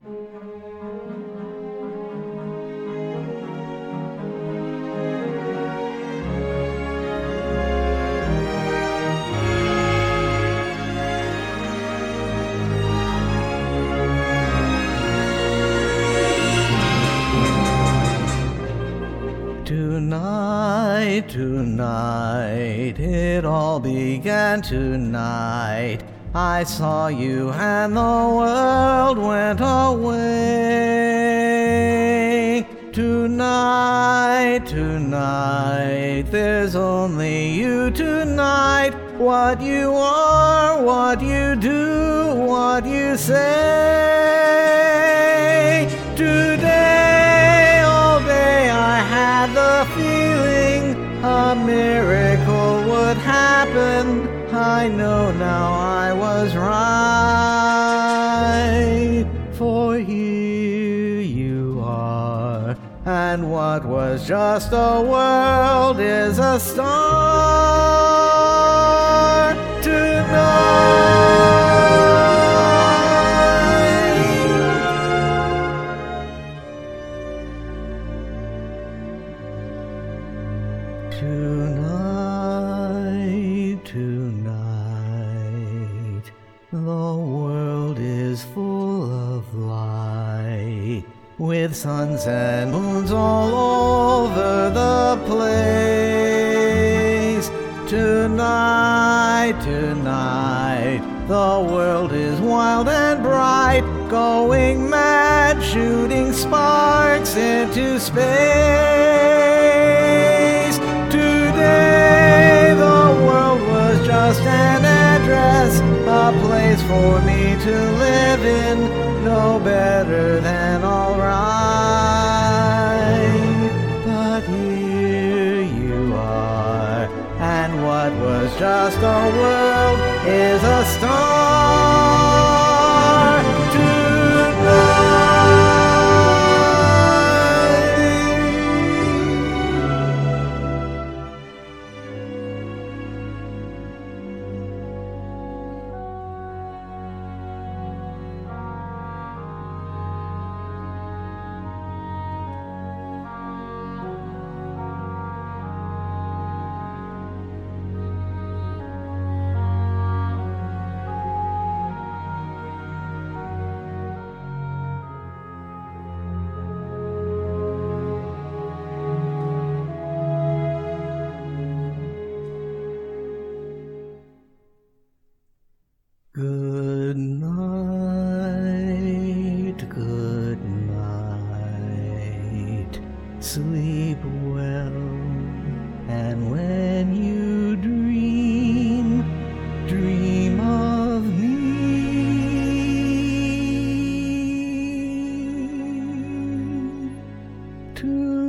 Tonight, it all began tonight. I saw you and the world went away. Tonight, there's only you tonight. What you are, what you do, what you say. Today, all day, I had the feeling a miracle would happen. I know now I was right, for here you are, and what was just a world is a star tonight. Tonight, the world is full of light, with suns and moons all over the place. Tonight, the world is wild and bright, going mad, shooting sparks into space. Today, the world was just an address, a place for me to live in, no better than alright. But here you are, and what was just a world is a star tonight. Good night, sleep well, and when you dream of me. To